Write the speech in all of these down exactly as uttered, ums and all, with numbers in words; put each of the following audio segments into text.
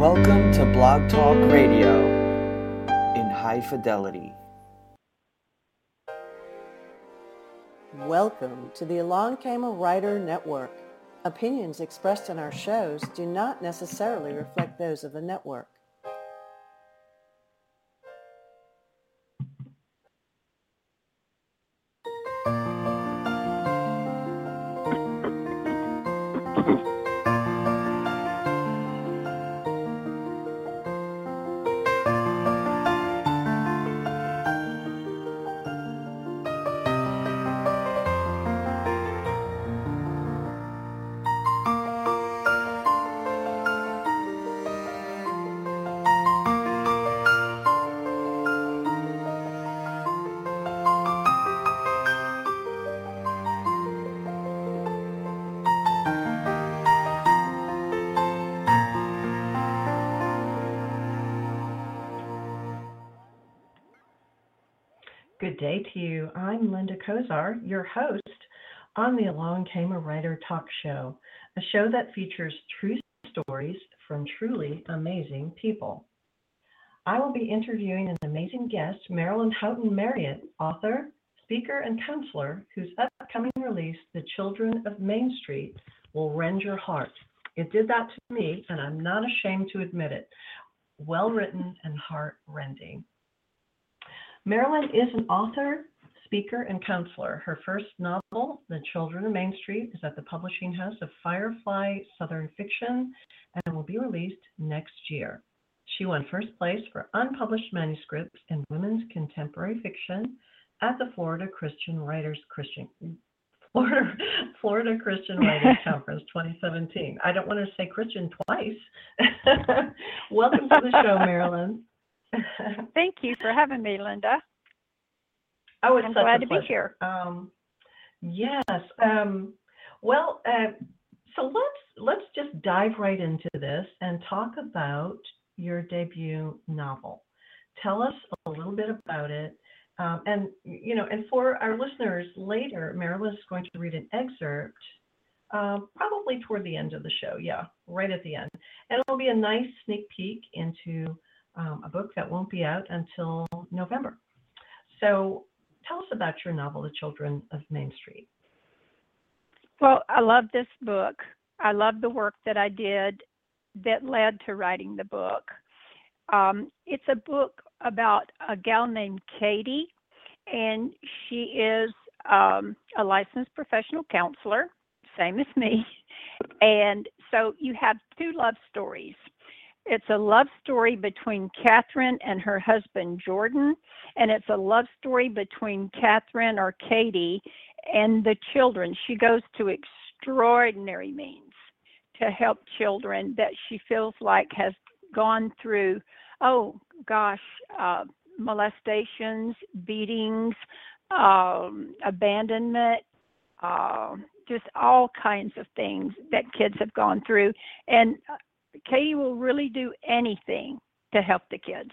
Welcome to Blog Talk Radio in high fidelity. Welcome to the Along Came a Writer Network. Opinions expressed in our shows do not necessarily reflect those of the network. Good day to you. I'm Linda Kozar, your host on the Along Came a Writer talk show, a show that features true stories from truly amazing people. I will be interviewing an amazing guest, Marilyn Houghton Marriott, author, speaker, and counselor, whose upcoming release, The Children of Main Street, will rend your heart. It did that to me, and I'm not ashamed to admit it. Well written and heart-rending. Marilyn is an author, speaker, and counselor. Her first novel, The Children of Main Street, is at the publishing house of Firefly Southern Fiction and will be released next year. She won first place for unpublished manuscripts in women's contemporary fiction at the Florida Christian Writers Christian Florida Florida Christian Writers Conference twenty seventeen. I don't want to say Christian twice. Welcome to the show, Marilyn. Thank you for having me, Linda. Oh, it's I'm such glad a to pleasure. be here. Um, yes. Um, well, uh, so let's let's just dive right into this and talk about your debut novel. Tell us a little bit about it, um, and you know, and for our listeners later, Marilyn is going to read an excerpt, uh, probably toward the end of the show. Yeah, right at the end, and it'll be a nice sneak peek into Um, a book that won't be out until November. So tell us about your novel, The Children of Main Street. Well, I love this book. I love the work that I did that led to writing the book. Um, it's a book about a gal named Katie, and she is um, a licensed professional counselor, same as me. And so you have two love stories. It's a love story between Catherine and her husband, Jordan, and it's a love story between Catherine or Katie and the children. She goes to extraordinary means to help children that she feels like has gone through, oh gosh, uh, molestations, beatings, um, abandonment, uh, just all kinds of things that kids have gone through. And Katie will really do anything to help the kids.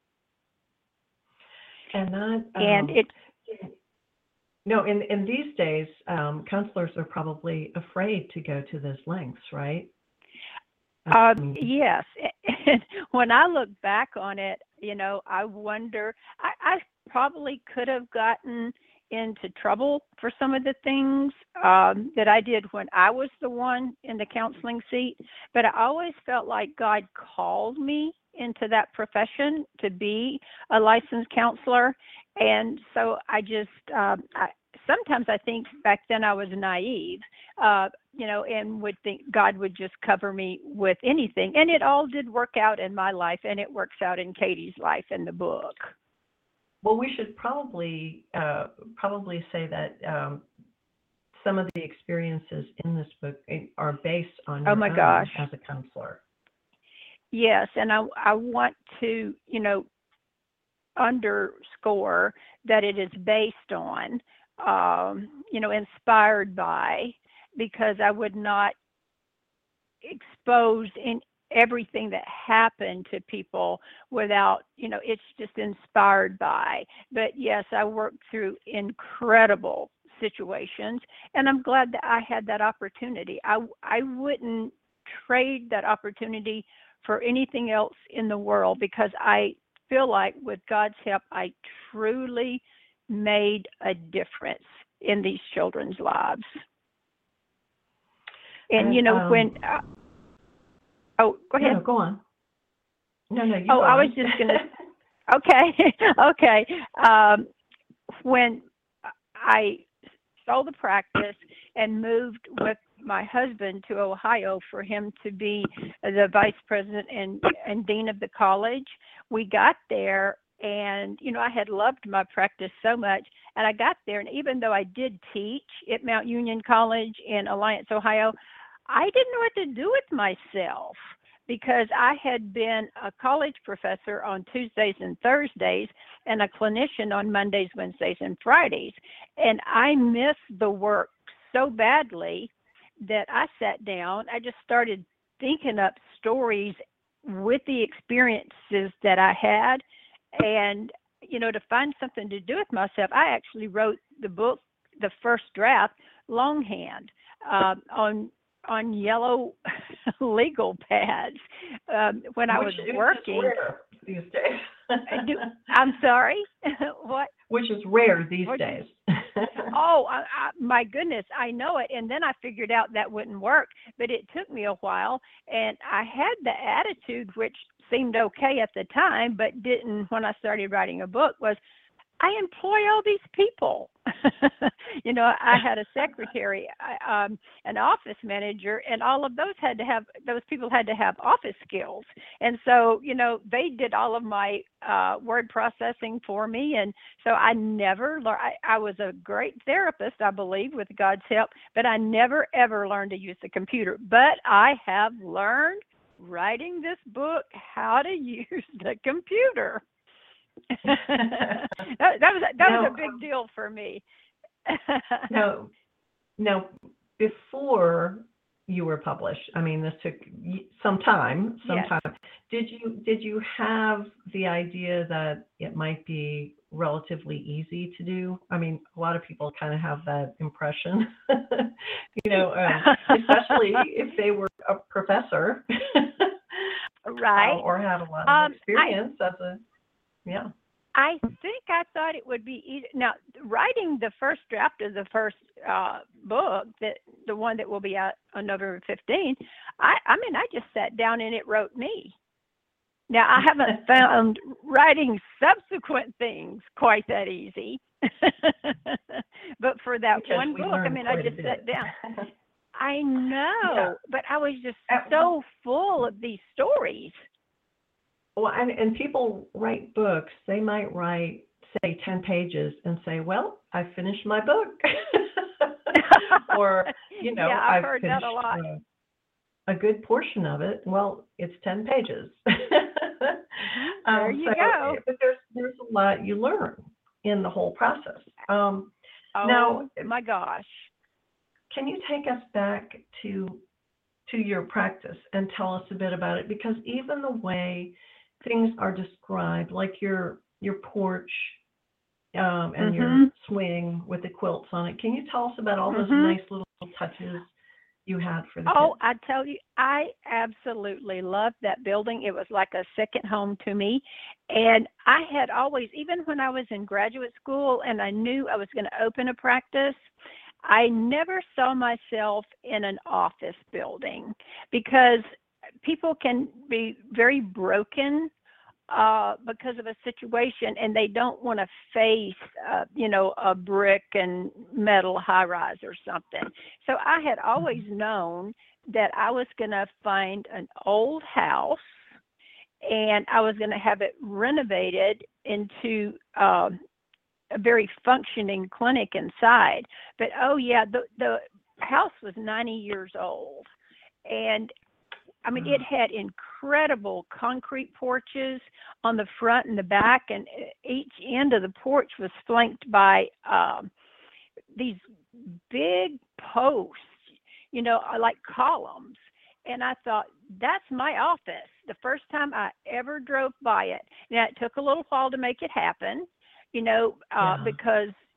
And that, um, and it, no, in, in these days, um, counselors are probably afraid to go to those lengths, right? Uh, yes. When I look back on it, you know, I wonder, I, I probably could have gotten into trouble for some of the things um, that I did when I was the one in the counseling seat. But I always felt like God called me into that profession to be a licensed counselor. And so I just, um, I, sometimes I think back then I was naive, uh, you know, and would think God would just cover me with anything. And it all did work out in my life, and it works out in Katie's life in the book. Well, we should probably uh, probably say that um, some of the experiences in this book are based on your oh my own gosh. as a counselor. Yes, and I I want to, you know, underscore that it is based on, um, you know, inspired by, because I would not expose in everything that happened to people without, you know, it's just inspired by. But yes, I worked through incredible situations, and I'm glad that I had that opportunity. I I wouldn't trade that opportunity for anything else in the world, because I feel like with God's help, I truly made a difference in these children's lives. And, And, you know, um, when, uh, oh, go ahead. No, go on. No, no, you Oh, go I on. was just going to, okay, okay. Um, when I sold the practice and moved with my husband to Ohio for him to be the vice president and, and dean of the college, we got there and, you know, I had loved my practice so much. And I got there, and even though I did teach at Mount Union College in Alliance, Ohio, I didn't know what to do with myself, because I had been a college professor on Tuesdays and Thursdays and a clinician on Mondays, Wednesdays, and Fridays. And I missed the work so badly that I sat down. I just started thinking up stories with the experiences that I had. And, you know, to find something to do with myself, I actually wrote the book, the first draft, longhand, uh, on on yellow legal pads um, when I was Which working. is rare these days. Do, I'm sorry? What? Which is rare these What? days. Oh, I, I, my goodness, I know it. And then I figured out that wouldn't work, but it took me a while. And I had the attitude, which seemed okay at the time, but didn't when I started writing a book, was I employ all these people. You know, I had a secretary, I, um, an office manager, and all of those had to have, those people had to have office skills. And so, you know, they did all of my uh, word processing for me. And so I never learned, I, I was a great therapist, I believe, with God's help, but I never, ever learned to use the computer. But I have learned, writing this book, how to use the computer. that, that was that now, was a big deal for me. now, now, before you were published, I mean, this took some time. Some Yes. time. Did you did you have the idea that it might be relatively easy to do? I mean, a lot of people kind of have that impression, you know, um, especially if they were a professor, Right. uh, or had a lot of Um, experience as a yeah. I think I thought it would be easy. Now, writing the first draft of the first uh, book, that the one that will be out on November fifteenth, I, I mean, I just sat down and it wrote me. Now, I haven't found writing subsequent things quite that easy. But for that Because one we book, I learned mean, I quite a just bit. sat down. I know, Yeah. but I was just At so full of these stories. Well, and, and people write books, they might write, say, ten pages and say, well, I finished my book. Or, you know, Yeah, I've I've heard finished that a lot. uh, a good portion of it. Well, it's ten pages. There um, you so, go. But there's, there's a lot you learn in the whole process. Um, Oh, now, my gosh. can you take us back to to your practice and tell us a bit about it? Because even the way things are described, like your your porch um, and your Mhm. swing with the quilts on it, can you tell us about all those Mhm. nice little touches you had for the Oh, kids? I tell you, I absolutely loved that building. It was like a second home to me. And I had always, even when I was in graduate school and I knew I was going to open a practice, I never saw myself in an office building, because people can be very broken uh, because of a situation, and they don't want to face, uh, you know, a brick and metal high rise or something. So I had always known that I was going to find an old house, and I was going to have it renovated into uh, a very functioning clinic inside. But oh yeah, the the house was ninety years old, and I mean, it had incredible concrete porches on the front and the back, and each end of the porch was flanked by um, these big posts, you know, like columns. And I thought, that's my office. The first time I ever drove by it. Now, it took a little while to make it happen, you know, uh, Yeah. because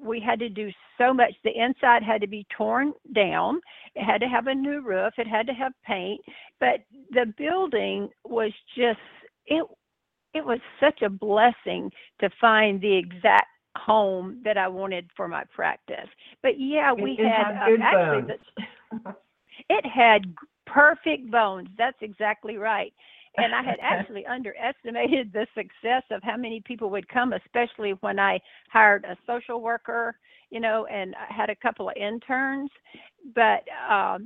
we had to do so much. The inside had to be torn down. It had to have a new roof. It had to have paint. But the building was just, it, it was such a blessing to find the exact home that I wanted for my practice. But yeah, we it, it had, had good uh, actually, bones. the, it had perfect bones. That's exactly right. And I had actually underestimated the success of how many people would come, especially when I hired a social worker, you know, and I had a couple of interns. But um,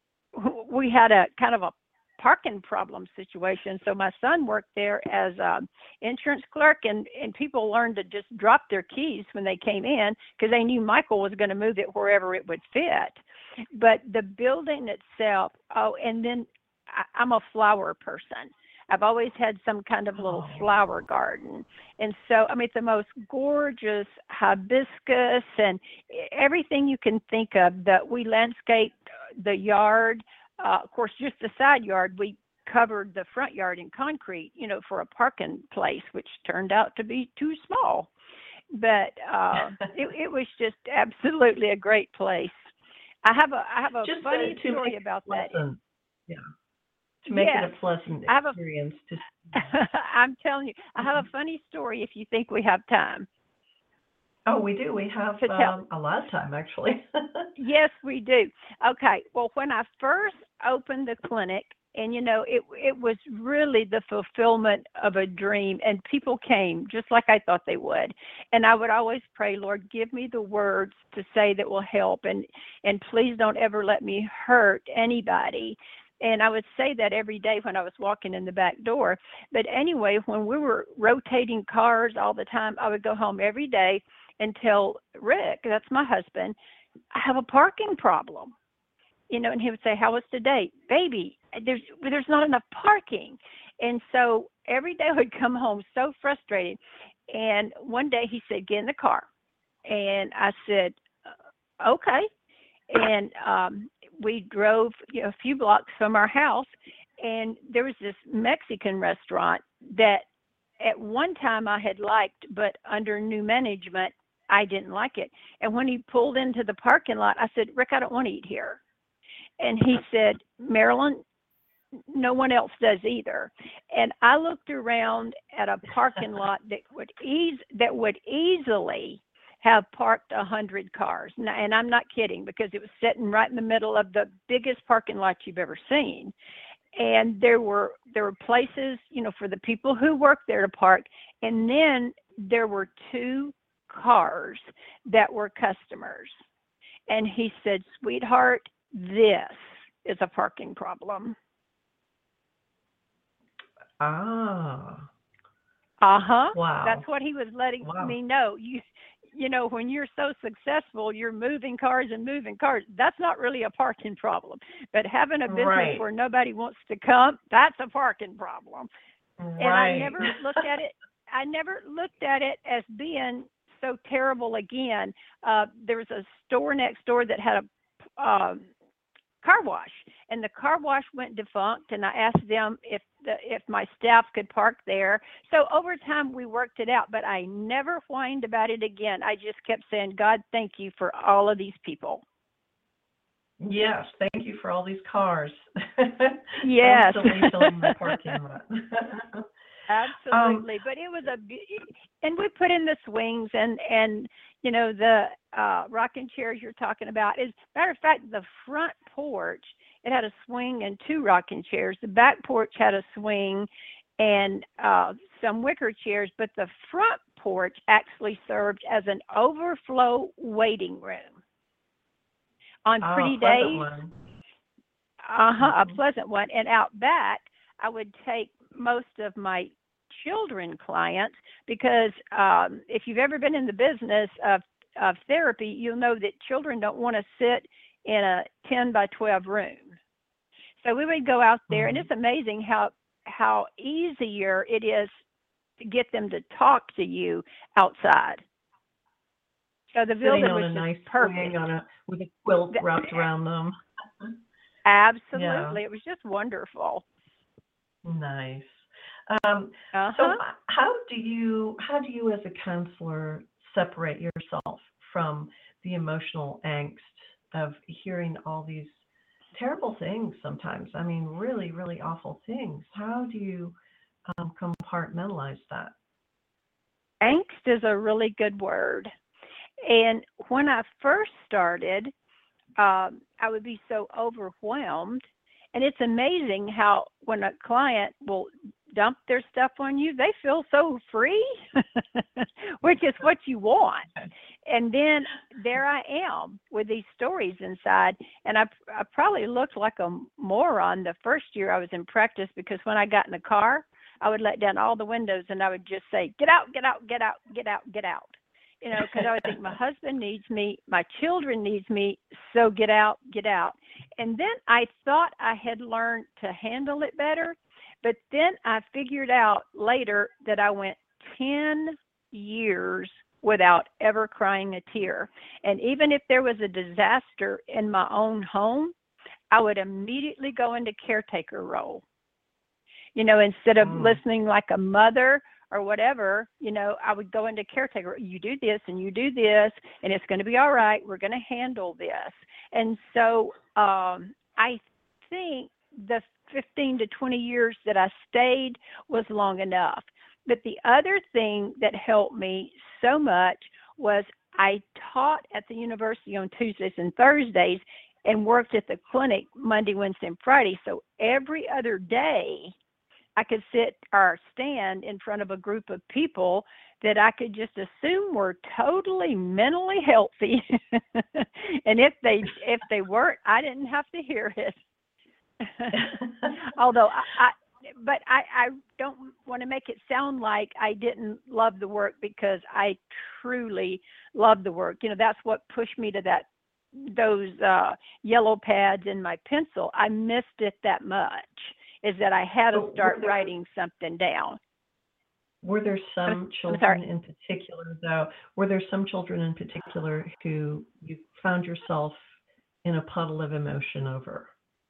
we had a kind of a parking problem situation. So my son worked there as an insurance clerk, and, and people learned to just drop their keys when they came in because they knew Michael was going to move it wherever it would fit. But the building itself, oh, and then I'm a flower person. I've always had some kind of little Oh. flower garden. And so, I mean, it's the most gorgeous hibiscus and everything you can think of. That we landscaped the yard. Uh, of course, just the side yard, we covered the front yard in concrete, you know, for a parking place, which turned out to be too small. But uh, it, it was just absolutely a great place. I have a I have a Just funny to story make about that. pleasant. Yeah. To make yes, it a pleasant I have a, experience. To I'm telling you, I have a funny story if you think we have time. Oh, we do. We have To tell. um, a lot of time, actually. Yes, we do. Okay. Well, when I first opened the clinic, and you know, it it was really the fulfillment of a dream, and people came just like I thought they would. And I would always pray, Lord, give me the words to say that will help, and and please don't ever let me hurt anybody. And I would say that every day when I was walking in the back door. But anyway, when we were rotating cars all the time, I would go home every day and tell Rick, that's my husband, I have a parking problem. You know, and he would say, how was today? Baby, there's there's not enough parking. And so every day I would come home so frustrated. And one day he said, get in the car. And I said, okay. And um, we drove, you know, a few blocks from our house, and there was this Mexican restaurant that at one time I had liked, but under new management, I didn't like it. And when he pulled into the parking lot, I said, Rick, I don't want to eat here. And he said, Marilyn, no one else does either. And I looked around at a parking lot that would ease that would easily have parked a hundred cars. And I'm not kidding, because it was sitting right in the middle of the biggest parking lot you've ever seen. And there were there were places, you know, for the people who worked there to park. And then there were two cars that were customers. And he said, sweetheart, this is a parking problem. Ah. Uh-huh. Wow. That's what he was letting Wow. me know. You you know, when you're so successful, you're moving cars and moving cars. That's not really a parking problem. But having a business Right. where nobody wants to come, that's a parking problem. Right. And I never looked at it I never looked at it as being so terrible again. Uh, there was a store next door that had a um, car wash, and the car wash went defunct, and I asked them if the, if my staff could park there. So over time we worked it out, but I never whined about it again. I just kept saying, God, thank you for all of these people. Yes, thank you for all these cars. Yes. Constantly filling the parking lot. Absolutely. Um, but it was a, and we put in the swings and, and, you know, the uh, rocking chairs you're talking about. As a matter of fact, the front porch, it had a swing and two rocking chairs. The back porch had a swing and uh, some wicker chairs, but the front porch actually served as an overflow waiting room. On oh, pretty pleasant days, one. uh-huh, Mhm. a pleasant one. And out back, I would take most of my children clients because um, if you've ever been in the business of, of therapy, you'll know that children don't want to sit in a ten by twelve room. So we would go out there, Mm-hmm. and it's amazing how how easier it is to get them to talk to you outside. So the Sitting building on was a just nice perfect. swing on a with a quilt The- wrapped around them. Absolutely. Yeah. It was just wonderful. Nice. Um, Uh-huh. so how do you how do you as a counselor separate yourself from the emotional angst of hearing all these terrible things sometimes. I mean, really, really awful things. How do you um, compartmentalize that? Angst is a really good word. And when I first started, um, I would be so overwhelmed. And it's amazing how when a client will dump their stuff on you, they feel so free, which is what you want. And then there I am with these stories inside. And I, I probably looked like a moron the first year I was in practice, because when I got in the car, I would let down all the windows and I would just say, get out, get out, get out, get out, get out. You know, because I would think my husband needs me, my children needs me, so get out, get out. And then I thought I had learned to handle it better, but then I figured out later that I went ten years without ever crying a tear. And even if there was a disaster in my own home, I would immediately go into caretaker role. You know, instead of mm. listening like a mother or whatever, you know, I would go into caretaker. You do this and you do this, and it's going to be all right. We're going to handle this. And so um, I think the fifteen to twenty years that I stayed was long enough. But the other thing that helped me so much was I taught at the university on Tuesdays and Thursdays and worked at the clinic Monday, Wednesday, and Friday. So every other day, I could sit or stand in front of a group of people that I could just assume were totally mentally healthy. And if they if they weren't, I didn't have to hear it. Although I, I but I, I don't want to make it sound like I didn't love the work, because I truly love the work. You know, that's what pushed me to that those uh, yellow pads and my pencil. I missed it that much, is that I had to start there, writing something down. Were there some children in particular, though, were there some children in particular who you found yourself in a puddle of emotion over?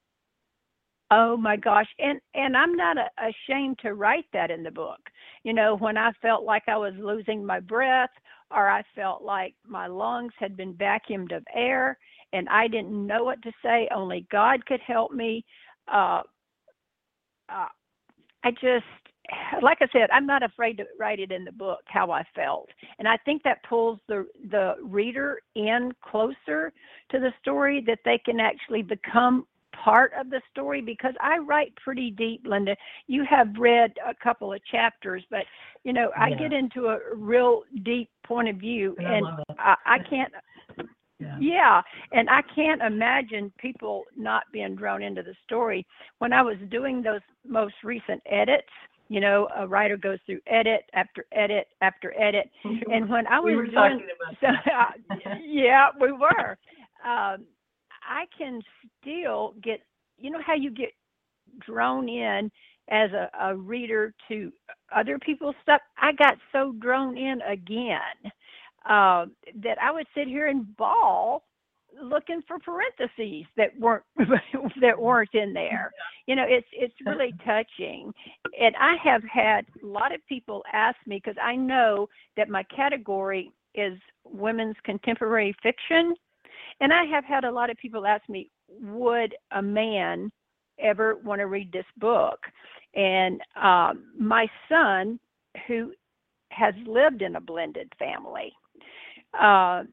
Oh my gosh. And and I'm not a, ashamed to write that in the book. You know, when I felt like I was losing my breath, or I felt like my lungs had been vacuumed of air and I didn't know what to say, only God could help me. Uh, uh, I just, like I said, I'm not afraid to write it in the book, how I felt. And I think that pulls the, the reader in closer to the story, that they can actually become part of the story, because I write pretty deep, Linda. You have read a couple of chapters, but, you know, I yeah. get into a real deep point of view, and, and I, I can't, yeah. yeah, and I can't imagine people not being drawn into the story. When I was doing those most recent edits, you know, a writer goes through edit after edit after edit, and when I was we were doing, talking about so, uh, yeah, we were. Um, I can still get, you know how you get drawn in as a, a reader to other people's stuff? I got so drawn in again uh, that I would sit here and bawl looking for parentheses that weren't that weren't in there. You know, it's it's really touching. And I have had a lot of people ask me, because I know that my category is women's contemporary fiction. And I have had a lot of people ask me, would a man ever want to read this book? And um, my son, who has lived in a blended family, uh,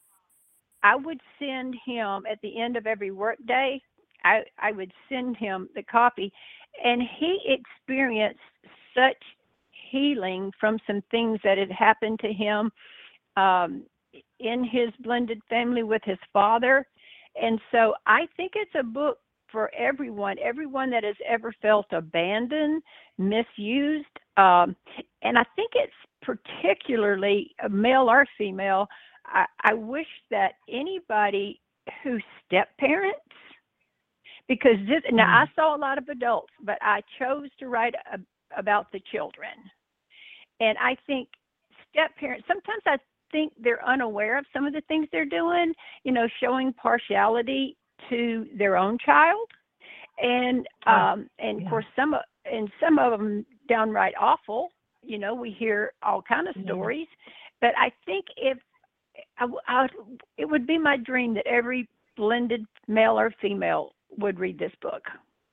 I would send him at the end of every work day, I, I would send him the copy, and he experienced such healing from some things that had happened to him um, in his blended family with his father. And so I think it's a book for everyone, everyone that has ever felt abandoned, misused. Um, and I think it's particularly male or female. I, I wish that anybody who step parents, because this, mm. now I saw a lot of adults, but I chose to write a, about the children. And I think step parents, sometimes I think they're unaware of some of the things they're doing, you know, showing partiality to their own child. And, um, and yeah. of course, some, and some of them downright awful, you know, we hear all kind of stories, yeah. but I think if, I, I, it would be my dream that every blended male or female would read this book.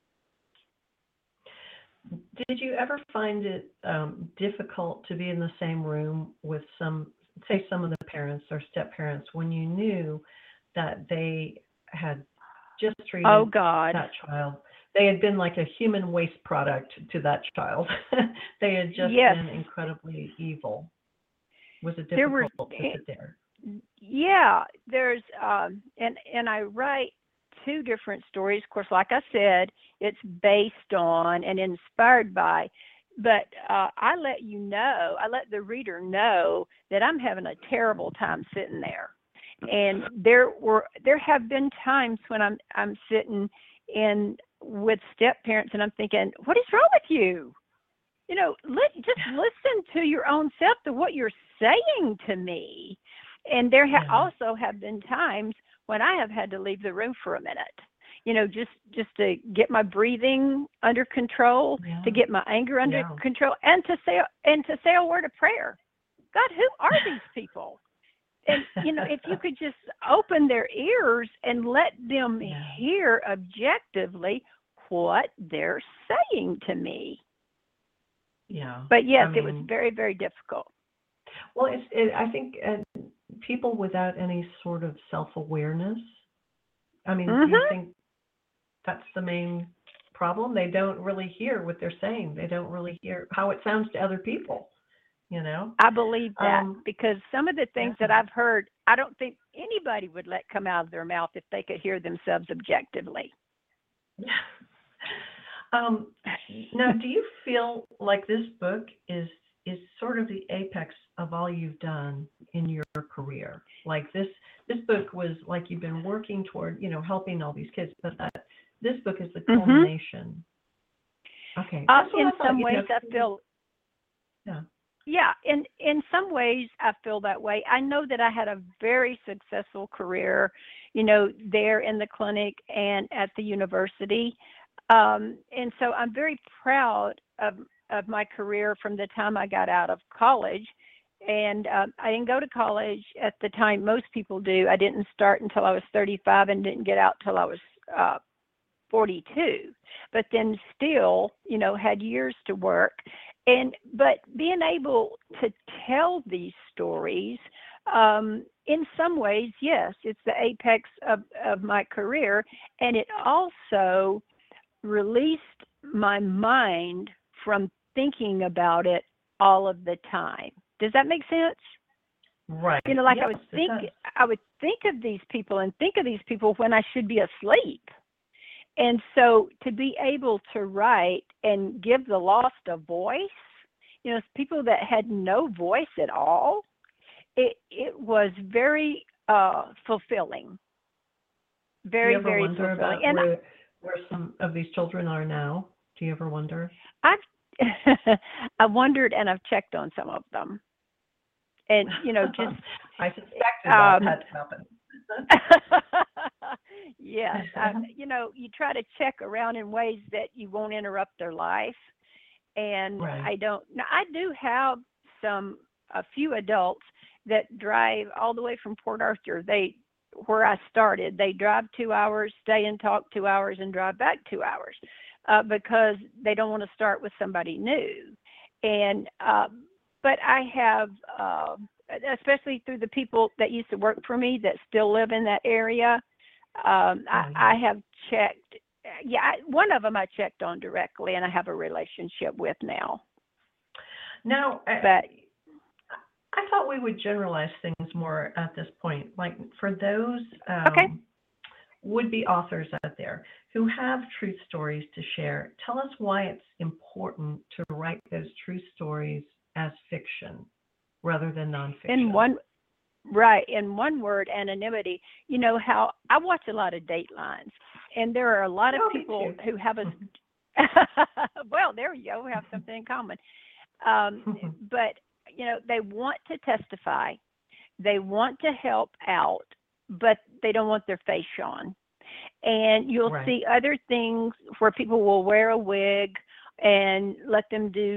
Did you ever find it um, difficult to be in the same room with some, say, some of the parents or step parents when you knew that they had just treated Oh, God. that child? They had been like a human waste product to that child. They had just Yes. been incredibly evil. Was it There were- difficult to sit there? Yeah, there's, um, and, and I write two different stories. Of course, like I said, it's based on and inspired by, but uh, I let you know, I let the reader know that I'm having a terrible time sitting there. And there were, there have been times when I'm, I'm sitting in with step parents and I'm thinking, what is wrong with you? You know, let, just listen to your own self, to what you're saying to me. And there ha- Yeah. also have been times when I have had to leave the room for a minute, you know, just, just to get my breathing under control, Yeah. to get my anger under Yeah. control, and to say, and to say a word of prayer. God, who are these people? And, you know, if you could just open their ears and let them Yeah. hear objectively what they're saying to me. Yeah. But yes, I it was mean, very, very difficult. Well, it's, it, I think uh, people without any sort of self-awareness, I mean, do you Mhm. think that's the main problem? They don't really hear what they're saying. They don't really hear how it sounds to other people, you know? I believe that Um, because some of the things yeah. that I've heard, I don't think anybody would let come out of their mouth if they could hear themselves objectively. um, now, do you feel like this book is is sort of the apex of all you've done in your career? Like this this book was like you've been working toward, you know, helping all these kids, but that this book is the Mhm. culmination. Okay. Uh, That's what in I thought, some you ways, know, I feel, yeah. yeah, in, in some ways, I feel that way. I know that I had a very successful career, you know, there in the clinic and at the university. Um, and so I'm very proud of, of my career from the time I got out of college. And um, I didn't go to college at the time most people do. I didn't start until I was thirty-five and didn't get out till I was uh, forty-two. But then still, you know, had years to work. And but being able to tell these stories, um, in some ways, yes, it's the apex of, of my career. And it also released my mind from thinking about it all of the time. Does that make sense? Right. You know, like Yes, I would it think, does. I would think of these people and think of these people when I should be asleep. And so to be able to write and give the lost a voice, you know, people that had no voice at all, it it was very uh, fulfilling. Do you Very, ever very wonder fulfilling. about And where where some of these children are now? Do you ever wonder? I've I wondered and I've checked on some of them. And, you know, just I suspected um, that had to happen. yes, I, you know, you try to check around in ways that you won't interrupt their life. And Right. I don't, now I do have some, a few adults that drive all the way from Port Arthur. They, where I started, they drive two hours, stay and talk two hours and drive back two hours uh, because they don't want to start with somebody new. And, uh, but I have, uh, especially through the people that used to work for me that still live in that area, um, I, Oh, yeah. I have checked. Yeah, I, one of them I checked on directly, and I have a relationship with now. Now, I, But I thought we would generalize things more at this point. Like for those um, Okay. would-be authors out there who have truth stories to share, tell us why it's important to write those truth stories as fiction rather than nonfiction. in one, right, in one word, anonymity. You know how I watch a lot of Datelines, and there are a lot of Oh, me people too. who have a. Well, there you go. We have something in common. Um, but you know, they want to testify, they want to help out, but they don't want their face shown. And you'll Right. see other things where people will wear a wig and let them do,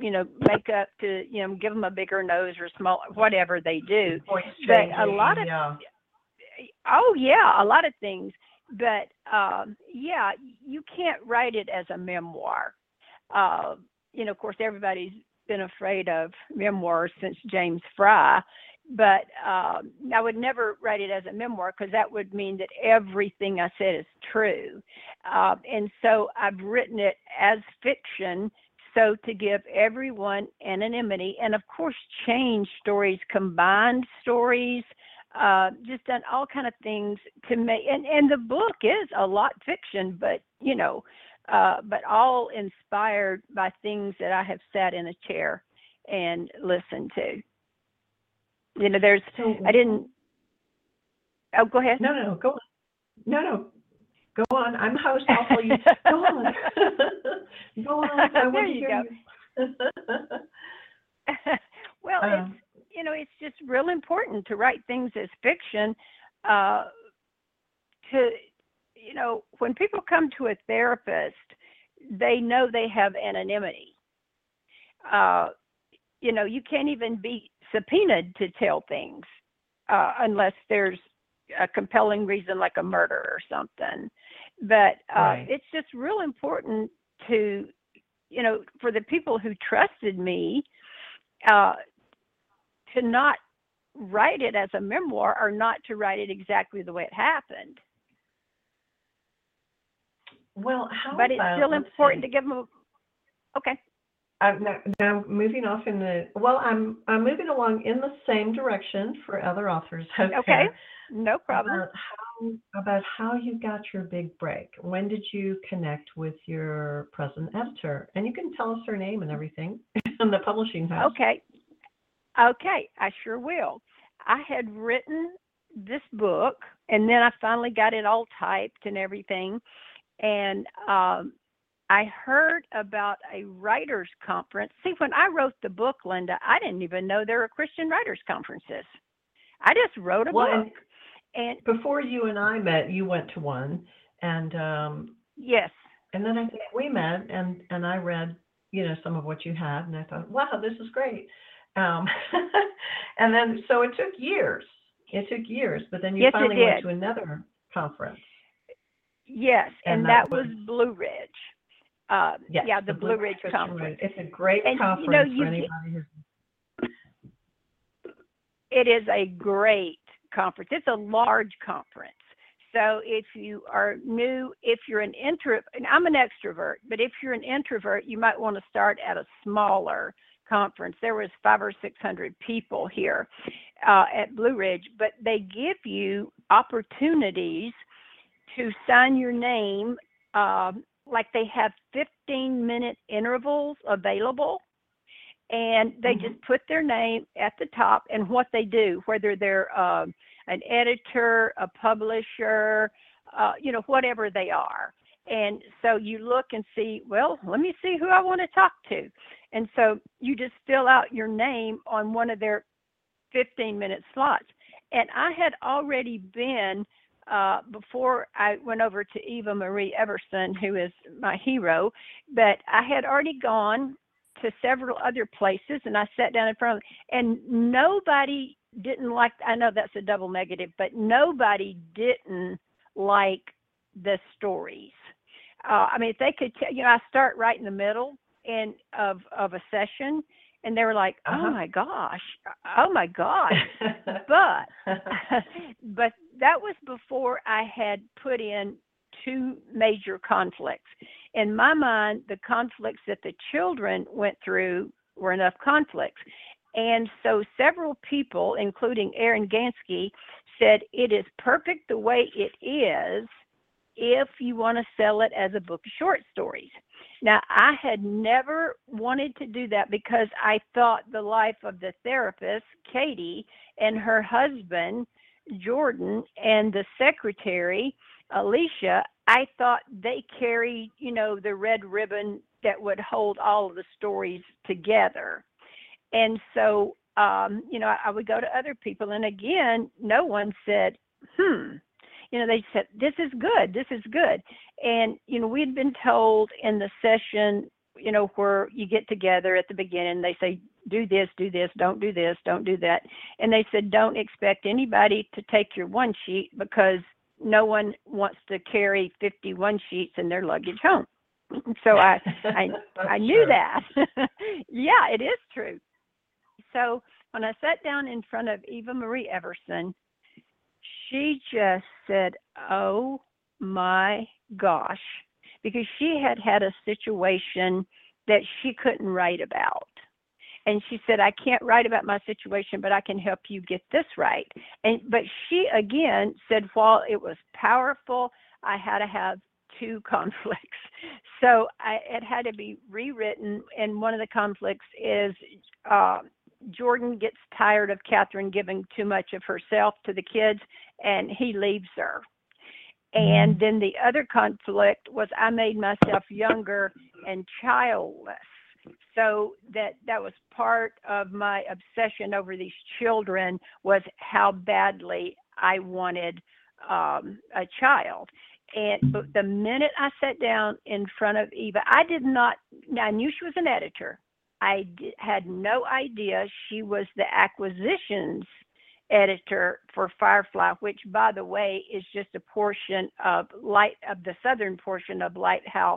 you know, makeup to, you know, give them a bigger nose or small, whatever they do. Voice But a changing, lot of, yeah. oh yeah, a lot of things. But um, yeah, you can't write it as a memoir. Uh, you know, of course, everybody's been afraid of memoirs since James Fry, but um, I would never write it as a memoir because that would mean that everything I said is true. Uh, and so I've written it as fiction, so to give everyone anonymity, and of course, change stories, combined stories, uh, just done all kind of things to make. And, and the book is a lot fiction, but you know. Uh, but all inspired by things that I have sat in a chair and listened to. You know, there's, So, I didn't, oh, go ahead. No, no, go on. No, no, go on. I'm the host. I'll tell you. Go on. Go on. I There want to you hear go. you. Well, um, it's, you know, it's just real important to write things as fiction, uh, to, you know, when people come to a therapist, they know they have anonymity. Uh, you know, you can't even be subpoenaed to tell things uh, unless there's a compelling reason like a murder or something. But uh, right. it's just real important to, you know, for the people who trusted me uh, to not write it as a memoir or not to write it exactly the way it happened. Well, how but it's about, still let's important see. to give them a, okay. I'm now, now moving off in the, well, I'm I'm moving along in the same direction for other authors out Okay, there. no problem. About how, about how you got your big break. When did you connect with your present editor? And you can tell us her name and everything, and the publishing house. Okay, okay, I sure will. I had written this book, and then I finally got it all typed and everything. And um, I heard about a writers' conference. See, when I wrote the book, Linda, I didn't even know there were Christian writers' conferences. I just wrote a well, book. And, and before you and I met, you went to one, and um, yes, and then I think we met, and and I read, you know, some of what you had, and I thought, wow, this is great. Um, and then so it took years. It took years, but then you yes, finally it went did. to another conference. Yes, and, and that, that was, was Blue Ridge. Uh, yes, yeah, the, the Blue Blue Ridge Ridge Conference. It's a great and, conference you know, for you anybody get, who's. It is a great conference. It's a large conference. So if you are new, if you're an introvert, and I'm an extrovert, but if you're an introvert, you might want to start at a smaller conference. There was five or six hundred people here uh, at Blue Ridge, but they give you opportunities to sign your name. Um, like they have fifteen minute intervals available, and they Mm-hmm. just put their name at the top and what they do, whether they're um, an editor, a publisher, uh, you know, whatever they are. And so you look and see, well, let me see who I want to talk to. And so you just fill out your name on one of their fifteen minute slots. And I had already been, uh, before I went over to Eva Marie Everson, who is my hero, but I had already gone to several other places, and I sat down in front of them, and nobody didn't like, I know that's a double negative, but nobody didn't like the stories. Uh, I mean, if they could, t- you know, I start right in the middle and of, of a session, and they were like, oh Uh-huh. my gosh, oh my gosh. but, but that was before I had put in two major conflicts. In my mind, the conflicts that the children went through were enough conflicts. And so several people, including Aaron Gansky, said it is perfect the way it is if you want to sell it as a book of short stories. Now, I had never wanted to do that because I thought the life of the therapist, Katie, and her husband, Jordan, and the secretary, Alicia, I thought they carried, you know, the red ribbon that would hold all of the stories together. And so, um, you know, I, I would go to other people, and again, no one said, hmm, you know, they said, this is good, this is good. And, you know, we'd been told in the session you know, where you get together at the beginning, they say, do this, do this, don't do this, don't do that. And they said, don't expect anybody to take your one sheet because no one wants to carry fifty-one sheets in their luggage home. So I, I, I knew true. that. Yeah, it is true. So when I sat down in front of Eva Marie Everson, she just said, oh my gosh, because she had had a situation that she couldn't write about. And she said, I can't write about my situation, but I can help you get this right. And but she, again, said, while it was powerful, I had to have two conflicts. So I, it had to be rewritten. And one of the conflicts is uh, Jordan gets tired of Catherine giving too much of herself to the kids, and he leaves her. And then the other conflict was I made myself younger and childless. So that that was part of my obsession over these children, was how badly I wanted um, a child. And but the minute I sat down in front of Eva, I did not, I knew she was an editor. I did, had no idea she was the acquisitions editor for Firefly, which, by the way, is just a portion of light of the southern portion of Lighthouse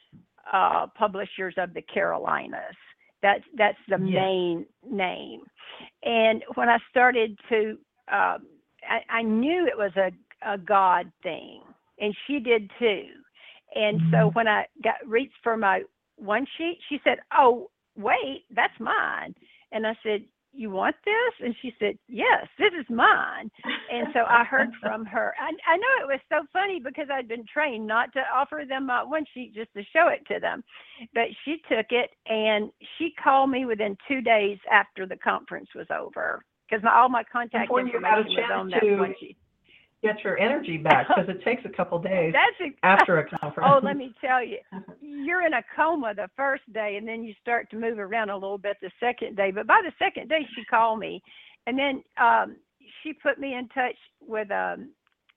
uh, Publishers of the Carolinas. That's that's the Yes. main name. And when I started to, uh, I, I knew it was a, a God thing, and she did too. And so when I got reached for my one sheet, she said, "Oh, wait, that's mine." And I said, "You want this?" And she said, "Yes, this is mine." And so I heard from her. I, I know it was so funny because I'd been trained not to offer them my one sheet, just to show it to them. But she took it, and she called me within two days after the conference was over, because my, all my contact Before you had a information was on chance that to one sheet. get your energy back, because it takes a couple days That's ex- after a conference. Oh, let me tell you, you're in a coma the first day, and then you start to move around a little bit the second day. But by the second day, she called me, and then um, she put me in touch with um,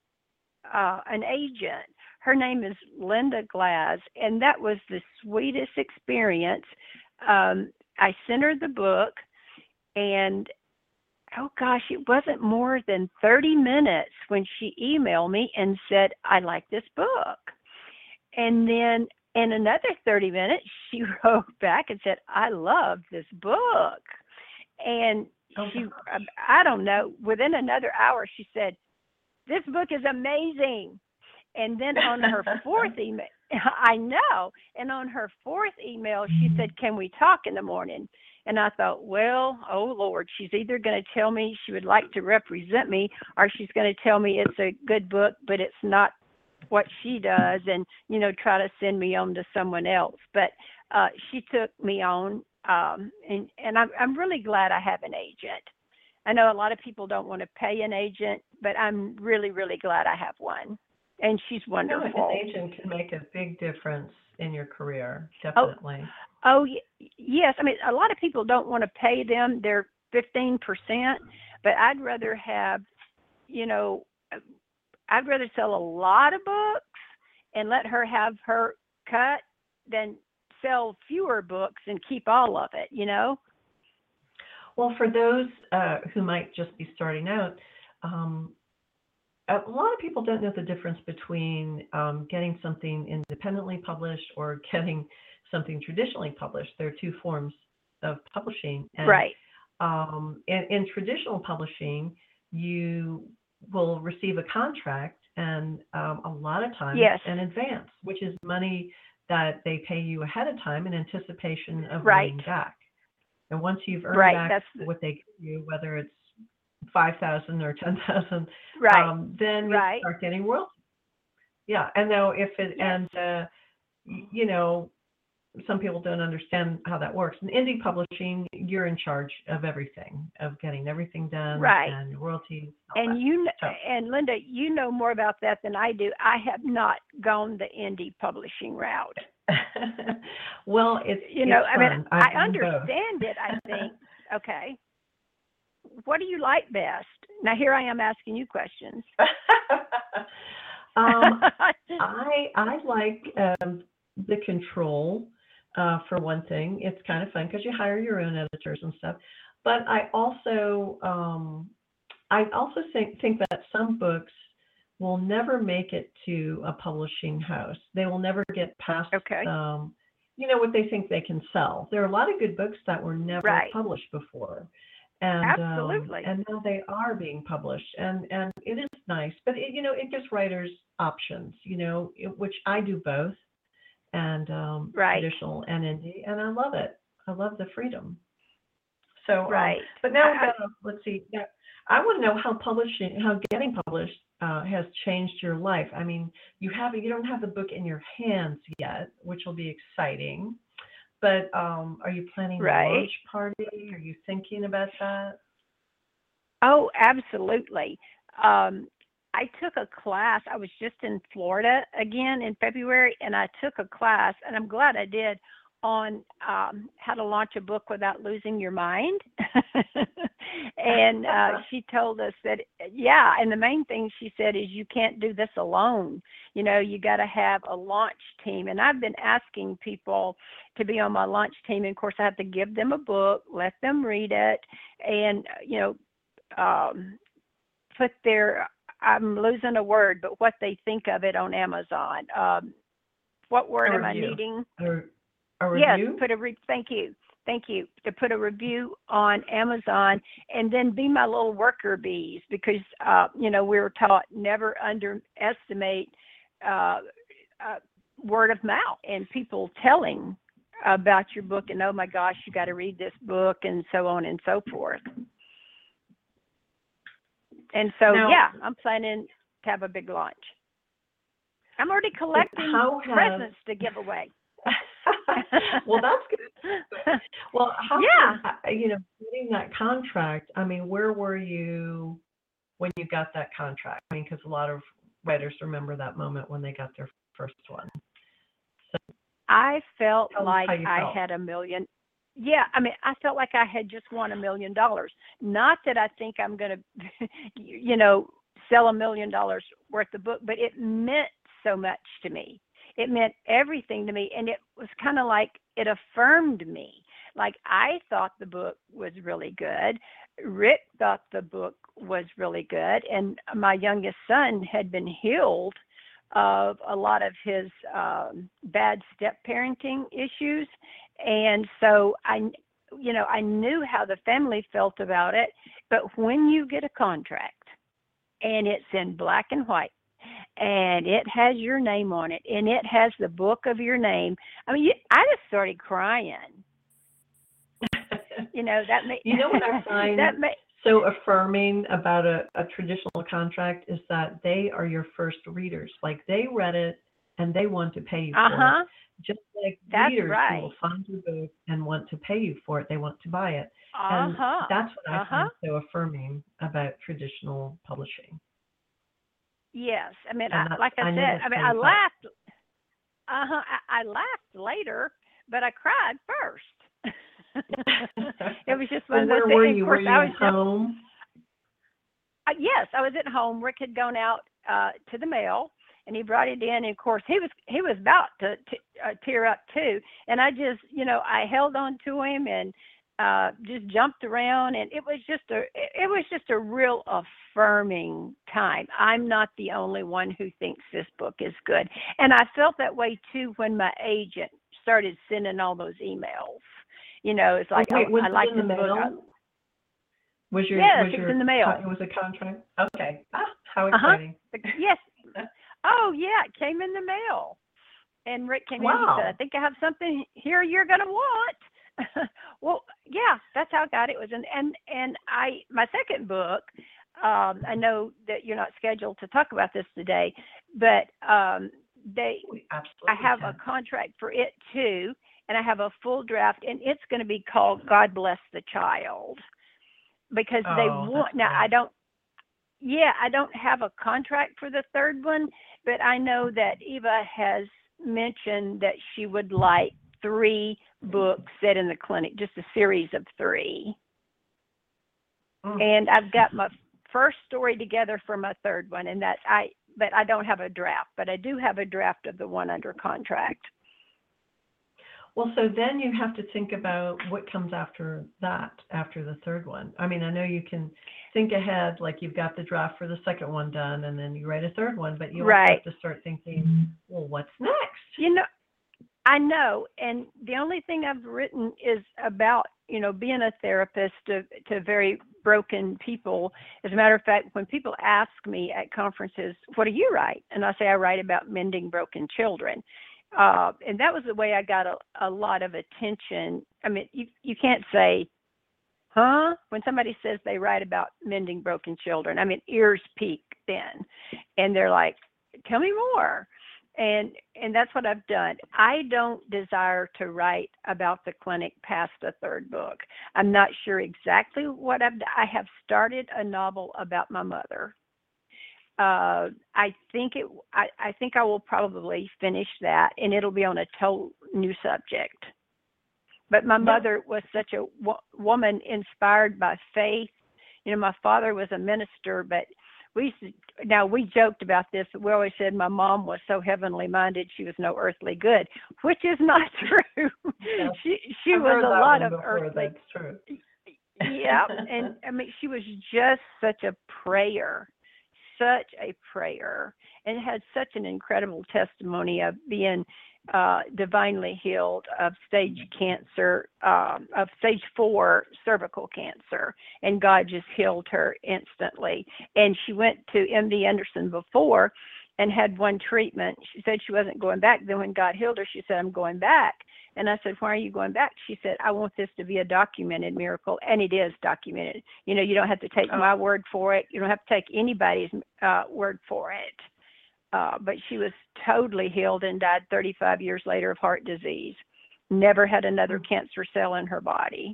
uh, an agent. Her name is Linda Glass, and that was the sweetest experience. Um, I sent her the book, and oh gosh, it wasn't more than thirty minutes when she emailed me and said, I like this book. And then in another thirty minutes, she wrote back and said, I love this book. And she, I don't know, within another hour, she said, this book is amazing. And then on her fourth email, I know, and on her fourth email, she said, can we talk in the morning? And I thought, well, oh, Lord, she's either going to tell me she would like to represent me, or she's going to tell me it's a good book, but it's not what she does, and, you know, try to send me on to someone else. But uh, she took me on, um, and, and I'm, I'm really glad I have an agent. I know a lot of people don't want to pay an agent, but I'm really, really glad I have one. And she's wonderful. No, an agent can make a big difference in your career, definitely. Oh, oh, yes. I mean, a lot of people don't want to pay them their fifteen percent, but I'd rather have, you know, I'd rather sell a lot of books and let her have her cut than sell fewer books and keep all of it, you know? Well, for those uh, who might just be starting out, um, a lot of people don't know the difference between um, getting something independently published or getting something traditionally published. There are two forms of publishing. And, right. Um, in, in traditional publishing, you will receive a contract, and um, a lot of times yes. in advance, which is money that they pay you ahead of time in anticipation of right. earning back. And once you've earned right. back That's what they give you, whether it's five thousand or ten thousand, right. um, then you right. start getting royalties. Yeah, and now if it yes. and uh, you know, some people don't understand how that works. In indie publishing, you're in charge of everything, of getting everything done, right. and royalties. And that. you so. and Linda, you know more about that than I do. I have not gone the indie publishing route. Well, it's you know, it's I mean, fun. I understand it. I think. Okay. What do you like best? Now here I am asking you questions. um, I I like um, the control uh, for one thing. It's kind of fun because you hire your own editors and stuff. But I also, um, I also think think that some books will never make it to a publishing house. They will never get past, Okay. um, you know, what they think they can sell. There are a lot of good books that were never Right. published before, and um, Absolutely. and now they are being published, and and it is nice. But it, you know, it gives writers options. You know, it, which I do both, and um, Right. traditional and indie, and I love it. I love the freedom. So, um, Right. but now we've I, got to, let's see. Yeah, I want to know how publishing, how getting published uh, has changed your life. I mean, you have you don't have the book in your hands yet, which will be exciting. But um, are you planning a right. launch party? Are you thinking about that? Oh, absolutely. Um, I took a class. I was just in Florida again in February, and I took a class, and I'm glad I did, on um, how to launch a book without losing your mind. and uh, she told us that, yeah, and the main thing she said is you can't do this alone. You know, you got to have a launch team. And I've been asking people to be on my launch team. And of course, I have to give them a book, let them read it, and, you know, um, put their, I'm losing a word, but what they think of it on Amazon. Um, what word A am I review. needing? A, a Yes, review? put a re- thank you, thank you to put a review on Amazon, and then be my little worker bees, because uh, you know, we were taught never underestimate uh, uh, word of mouth and people telling about your book, and oh my gosh, you got to read this book, and so on and so forth. And so Now, yeah, I'm planning to have a big launch. I'm already collecting how has, presents to give away. Well, that's good. Well, how yeah. can, you know, getting that contract, I mean, where were you when you got that contract? I mean, because a lot of writers remember that moment when they got their first one. So I felt tell us like how you I felt. had a million. Yeah, I mean, I felt like I had just won a million dollars. Not that I think I'm going to, you know, sell a million dollars worth of book, but it meant so much to me. It meant everything to me, and it was kind of like it affirmed me. Like, I thought the book was really good. Rick thought the book was really good, and my youngest son had been healed of a lot of his um, bad step-parenting issues, and so I, you know, I knew how the family felt about it. But when you get a contract, and it's in black and white, and it has your name on it, and it has the book of your name. I mean, I just started crying. You know, that may, you know what I find that may, so affirming about a, a traditional contract is that they are your first readers. Like, they read it and they want to pay you for uh-huh. it. Just like That's readers right. who will find your book and want to pay you for it, they want to buy it. Uh-huh. And that's what I uh-huh. find so affirming about traditional publishing. Yes, I mean, And I, that's, like I, I know said, that's I mean, how I you felt. laughed. Uh-huh. I, I laughed later, but I cried first. It was just one Well, of those where were things. you? Of Were course, you I at was home? Uh, yes, I was at home. Rick had gone out uh, to the mail, and he brought it in. And of course, he was he was about to t- uh, tear up too. And I just, you know, I held on to him and uh, just jumped around. And it was just a it was just a real affirming time. I'm not the only one who thinks this book is good, and I felt that way too when my agent started sending all those emails. You know, it's like, Wait, I, was I it like in the this book. I, mail? Was your yes, was it was your in the mail. con- it was a contract? Okay. Ah, how Uh-huh. exciting! Yes. Oh, yeah, it came in the mail. And Rick came Wow. in and he said, I think I have something here you're going to want. Well, yeah, that's how I got it. It was an, and and I my second book, um, I know that you're not scheduled to talk about this today, but um, they We absolutely I have can. a contract for it too, and I have a full draft, and it's going to be called God Bless the Child, because Oh, they that's want now. great. I don't. Yeah, I don't have a contract for the third one, but I know that Eva has mentioned that she would like three books set in the clinic, just a series of three. Mm. And I've got my first story together for my third one, and that I, but I don't have a draft, but I do have a draft of the one under contract. Well, so then you have to think about what comes after that, after the third one. I mean, I know you can think ahead, like you've got the draft for the second one done, and then you write a third one, but you also Right. have to start thinking, well, what's next? You know, I know, and the only thing I've written is about, you know, being a therapist to, to very broken people. As a matter of fact, when people ask me at conferences, what do you write? And I say I write about mending broken children. Uh, and that was the way I got a, a lot of attention. I mean, you, you can't say, huh? When somebody says they write about mending broken children, I mean, ears peak then. And they're like, tell me more. And and that's what I've done. I don't desire to write about the clinic past a third book. I'm not sure exactly what I've done. I have started a novel about my mother. Uh, I think it. I, I think I will probably finish that, and it'll be on a total new subject. But my mother was such a wo- woman inspired by faith. You know, my father was a minister, but we used to, now we joked about this. We always said my mom was so heavenly minded, she was no earthly good, which is not true. Yeah. she she I've was heard a that lot one of before, earthly. That's true. Yeah, and I mean, she was just such a prayer. Such a prayer, and had such an incredible testimony of being uh, divinely healed of stage cancer, um, of stage four cervical cancer, and God just healed her instantly. And she went to M D Anderson before and had one treatment. She said she wasn't going back. Then when God healed her, she said, I'm going back. And I said, why are you going back? She said, I want this to be a documented miracle. And it is documented. You know, you don't have to take Oh. my word for it. You don't have to take anybody's uh, word for it. Uh, but she was totally healed and died thirty-five years later of heart disease. Never had another cancer cell in her body.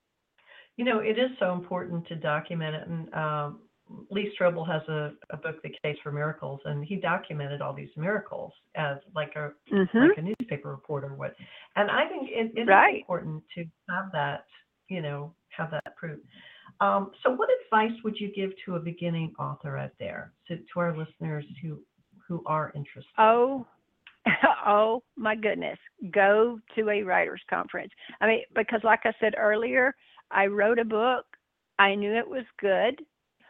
You know, it is so important to document it. And um, Lee Strobel has a, a book, The Case for Miracles, and he documented all these miracles as like a Mm-hmm. like a newspaper reporter would. And I think it, it Right. is important to have that, you know, have that proof. Um, so what advice would you give to a beginning author out there, to, to our listeners who, who are interested? Oh, oh my goodness. Go to a writer's conference. I mean, because like I said earlier, I wrote a book. I knew it was good.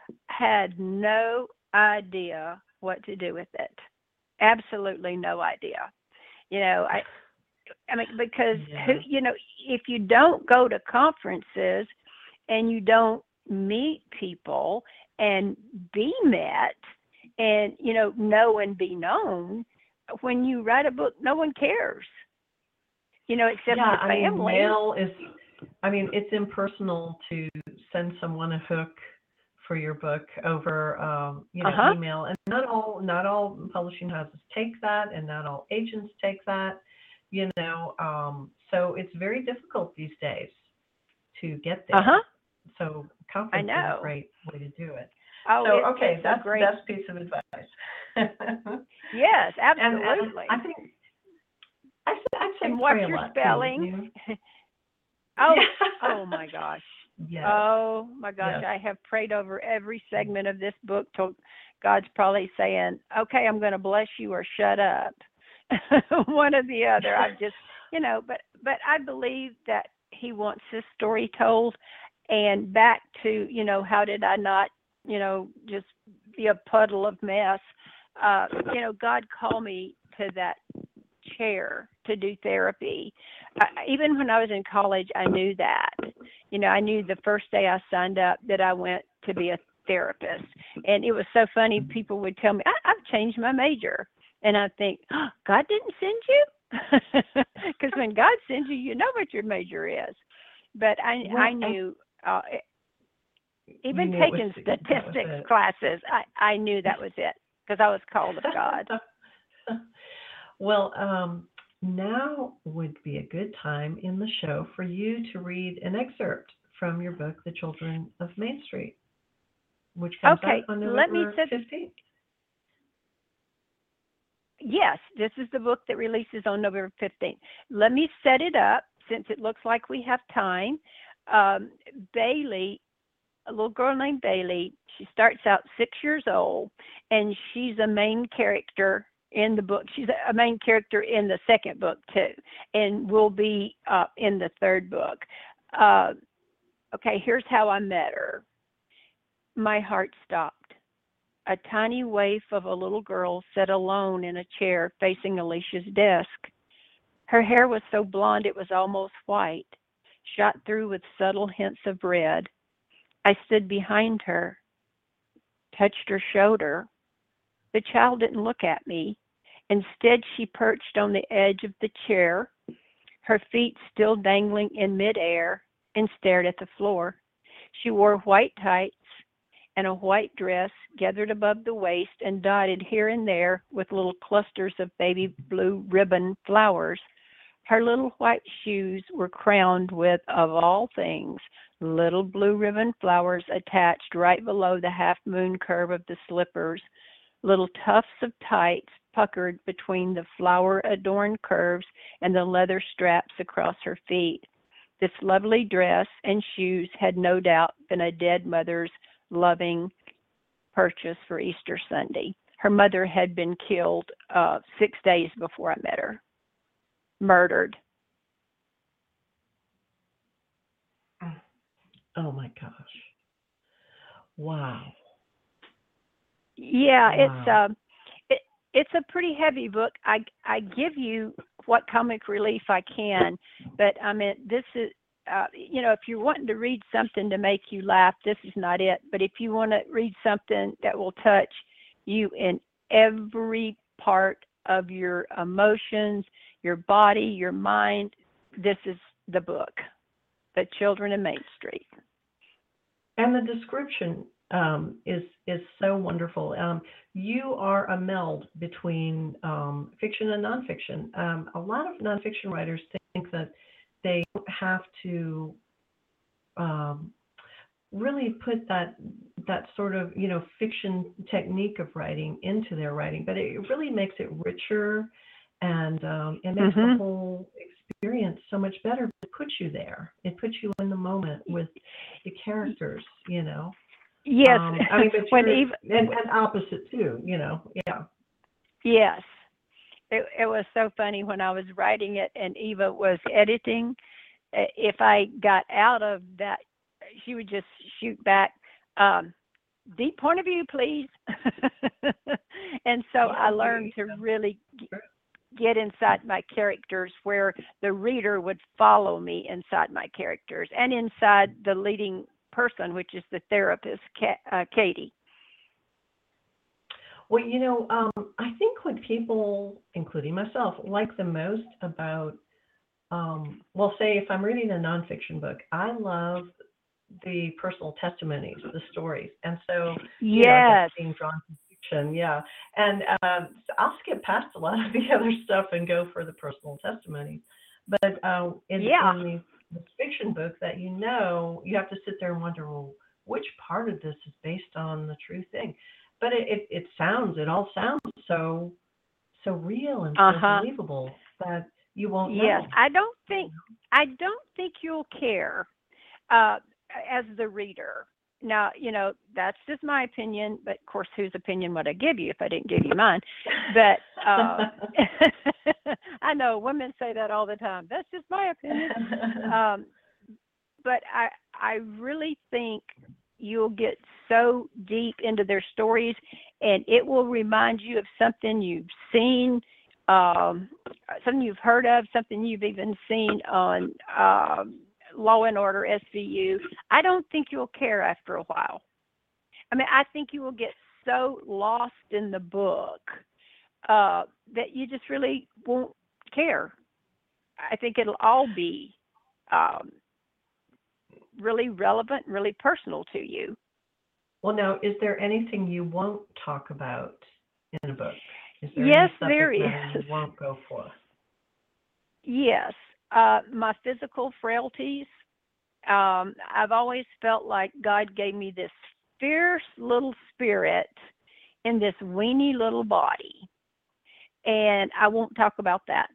Had no idea what to do with it. Absolutely no idea. You know, I I mean, because, Yeah. who, you know, if you don't go to conferences and you don't meet people and be met and, you know, know and be known, when you write a book, no one cares, you know, except yeah, your I mean, family. mail is, I mean, it's impersonal to send someone a hook for your book over, um, you know, Uh-huh. email. And not all, not all publishing houses take that, and not all agents take that, you know. Um, so it's very difficult these days to get there. Uh-huh. So conference is know. a great way to do it. Oh, so, it, okay, it's that's a great, the best piece of advice. yes, And, absolutely. and I think, I, I'd say And watch pray a your lot too, spelling. wouldn't you? Oh, Yeah. oh my gosh. Yes. Oh my gosh, Yes. I have prayed over every segment of this book till God's probably saying, okay, I'm going to bless you or shut up. One or the other. I've just, you know, but, but I believe that he wants this story told. And back to, you know, how did I not, you know, just be a puddle of mess? Uh, you know, God called me to that chair to do therapy. I, even when I was in college, I knew that. You know, I knew the first day I signed up that I went to be a therapist. And it was so funny. People would tell me, I, I've changed my major. And I think, oh, God didn't send you? Because when God sends you, you know what your major is. But I, Well, I knew, uh, even knew it was- taking that was statistics it. classes, I, I knew that was it because I was called of God. Well, um, now would be a good time in the show for you to read an excerpt from your book, The Children of Main Street, which comes Okay, out on let me November set- fifteenth. Yes, this is the book that releases on November fifteenth. Let me set it up since it looks like we have time. Um, Bailey, a little girl named Bailey, she starts out six years old, and she's a main character in the book. She's a main character in the second book too, and will be uh, in the third book. Uh, okay, here's how I met her. My heart stopped. A tiny waif of a little girl sat alone in a chair facing Alicia's desk. Her hair was so blonde it was almost white, shot through with subtle hints of red. I stood behind her, touched her shoulder. The child didn't look at me. Instead, she perched on the edge of the chair, her feet still dangling in midair, and stared at the floor. She wore white tights and a white dress gathered above the waist and dotted here and there with little clusters of baby blue ribbon flowers. Her little white shoes were crowned with, of all things, little blue ribbon flowers attached right below the half-moon curve of the slippers. Little tufts of tights puckered between the flower-adorned curves and the leather straps across her feet. This lovely dress and shoes had no doubt been a dead mother's loving purchase for Easter Sunday. Her mother had been killed uh, six days before I met her. Murdered. Oh my gosh. Wow. Yeah, Wow. it's uh, it, it's a pretty heavy book. I I give you what comic relief I can, but I mean this is uh, you know, if you're wanting to read something to make you laugh, this is not it. But if you want to read something that will touch you in every part of your emotions, your body, your mind, this is the book, The Children of Main Street. And the description um, is is so wonderful. Um, you are a meld between um, fiction and nonfiction. Um, a lot of nonfiction writers think that they don't have to um, really put that that sort of you know fiction technique of writing into their writing, but it really makes it richer, and um, it makes Mm-hmm. the whole experience so much better. It puts you there. It puts you in the moment with the characters, you know. Yes. Um, I mean, but when you're- Eva, and, and opposite too, you know. Yeah. yes, it it was so funny when I was writing it and Eva was editing. uh, If I got out of that, she would just shoot back, um, deep point of view, please. And so Yeah, I learned to yeah. really g- get inside my characters where the reader would follow me inside my characters and inside the leading person, which is the therapist, Ka- uh, Katie. Well, you know, um, I think what people, including myself, like the most about, um, well, say if I'm reading a nonfiction book, I love the personal testimonies, the stories, and so you know, Yes. that's being drawn to fiction, yeah. And um, so I'll skip past a lot of the other stuff and go for the personal testimonies. But uh, in Yeah. in the, the fiction book, that you know, you have to sit there and wonder, well, which part of this is based on the true thing? But it it, it sounds, it all sounds so so real and so Uh-huh. believable that you won't Yes. know. I don't think I don't think you'll care uh, as the reader. Now, you know, that's just my opinion, but of course, whose opinion would I give you if I didn't give you mine? But uh, I know women say that all the time. That's just my opinion. Um, but I, I really think you'll get so deep into their stories, and it will remind you of something you've seen, um, something you've heard of, something you've even seen on um, Law and Order, S V U. I don't think you'll care after a while. I mean, I think you will get so lost in the book uh, that you just really won't care. I think it'll all be um, really relevant, really personal to you. Well, now, is there anything you won't talk about in a book? Is there Yes, any there subject matter is. you won't go for? Yes, uh, my physical frailties. Um, I've always felt like God gave me this fierce little spirit in this weeny little body, and I won't talk about that.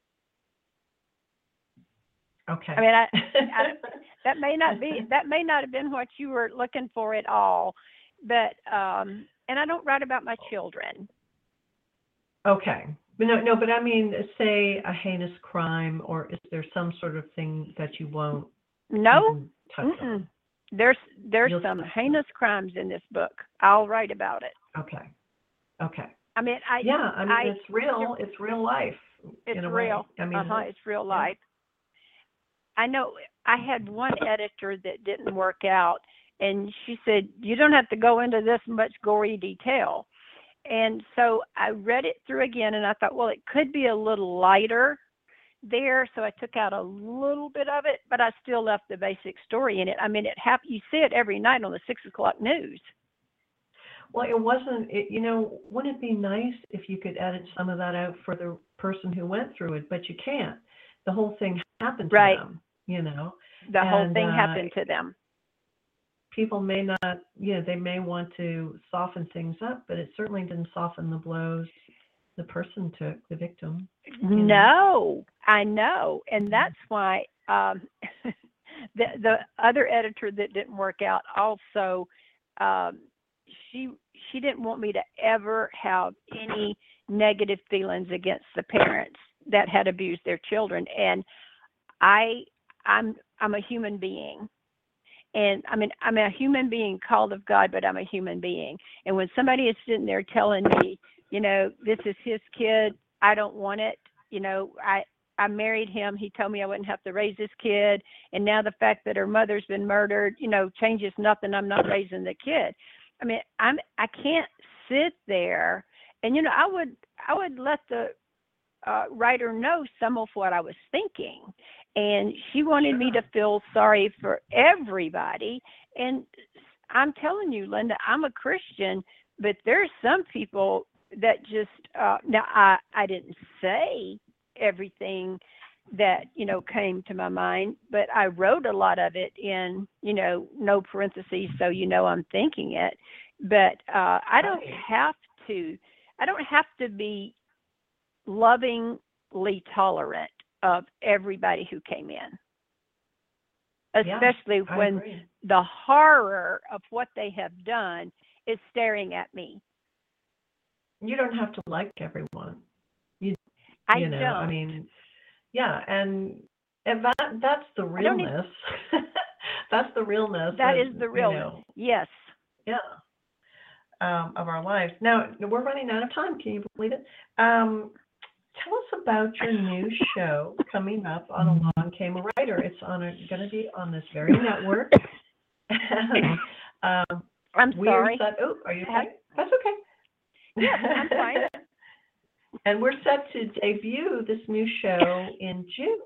Okay. I mean, I, I that may not be that may not have been what you were looking for at all, but um, and I don't write about my children. Okay. But no, no, but I mean, say a heinous crime, or is there some sort of thing that you won't No, even touch mm-mm. on? There's there's You'll some touch heinous crimes in this book. I'll write about it. on. Okay. Okay. I mean, I Yeah, I mean, I it's real. It's real life it's in a way. real. I mean, Uh huh. it is. It's real Yeah. life. I know I had one editor that didn't work out, and she said, you don't have to go into this much gory detail. And so I read it through again, and I thought, well, it could be a little lighter there. So I took out a little bit of it, but I still left the basic story in it. I mean, it hap- you see it every night on the six o'clock news. Well, it wasn't, it, you know, wouldn't it be nice if you could edit some of that out for the person who went through it, but you can't. The whole thing happened to Right. them, you know. The whole And thing uh, happened to them. people may not, you know, they may want to soften things up, but it certainly didn't soften the blows the person took, the victim. you know. No, I know. And that's why um, the, the other editor that didn't work out also, um, she she didn't want me to ever have any negative feelings against the parents that had abused their children. And I I'm I'm a human being. And I mean, I'm a human being called of God, but I'm a human being. And when somebody is sitting there telling me, you know, this is his kid, I don't want it. You know, I I married him. He told me I wouldn't have to raise this kid. And now the fact that her mother's been murdered, you know, changes nothing. I'm not raising the kid. I mean, I'm I can't sit there. And you know, I would I would let the uh, writer know some of what I was thinking. And she wanted me to feel sorry for everybody. And I'm telling you, Linda, I'm a Christian, but there's some people that just, uh, now I, I didn't say everything that, you know, came to my mind, but I wrote a lot of it in, you know, no parentheses, so you know I'm thinking it. But uh, I don't have to, I don't have to be lovingly tolerant of everybody who came in, especially yeah, when agree. the horror of what they have done is staring at me. You don't have to like everyone. You, I you know, don't. I mean, yeah, and, and that that's the realness. That's the realness. That of, is the realness. You know, yes. Yeah. Um, of our lives. Now we're running out of time. Can you believe it? Um, Tell us about your new show coming up on Along Came a Writer. It's on going to be on this very network. and, um, I'm we sorry. Are set, oh, are you okay? Have, That's okay. Yeah, I'm fine. And we're set to debut this new show in June.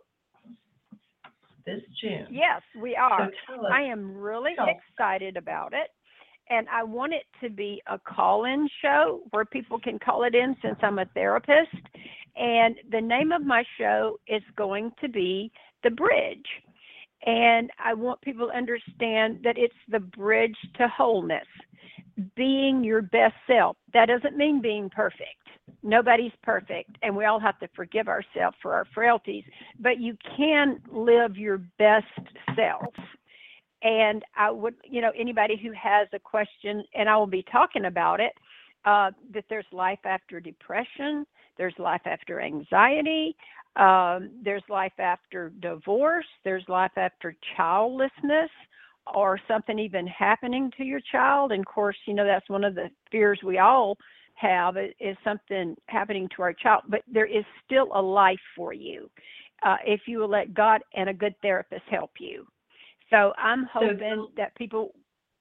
This June. Yes, we are. So tell us, I am really tell. excited about it. And I want it to be a call-in show where people can call it in since I'm a therapist. And the name of my show is going to be The Bridge. And I want people to understand that it's the bridge to wholeness, being your best self. That doesn't mean being perfect. Nobody's perfect, and we all have to forgive ourselves for our frailties. But you can live your best self. And I would, you know, anybody who has a question, and I will be talking about it, uh, that there's life after depression, there's life after anxiety, um, there's life after divorce, there's life after childlessness, or something even happening to your child. And of course, you know, that's one of the fears we all have is something happening to our child. But there is still a life for you uh, if you will let God and a good therapist help you. So I'm hoping so, that people.